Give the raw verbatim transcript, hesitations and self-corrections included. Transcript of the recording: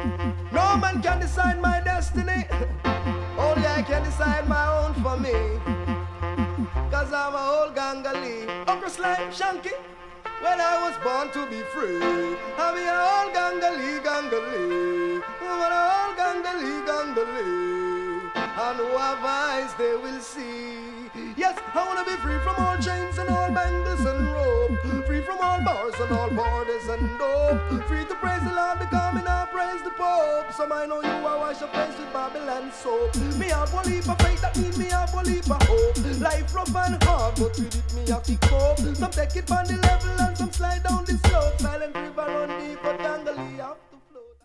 No man can decide my destiny. Only I can decide my own for me. Cause I'm a old gangali. Uncle Slime, Shanky. When I was born to be free, I'm a old gangali, gangali. I'm an old gangali, gangali. And who have eyes they will see. Yes, I wanna be free from all chains and all bangles and rope. Free from all bars and all borders and dope. Free to praise the Lord because me now praise the Pope. Some I know you are wash your face with Babylon soap. Me have one leap of faith, that means me have one leap of hope. Life rough and hard, but with it me have to cope. Some take it on the level and some slide down the slope. Silent river run deep, but Gangali have to float.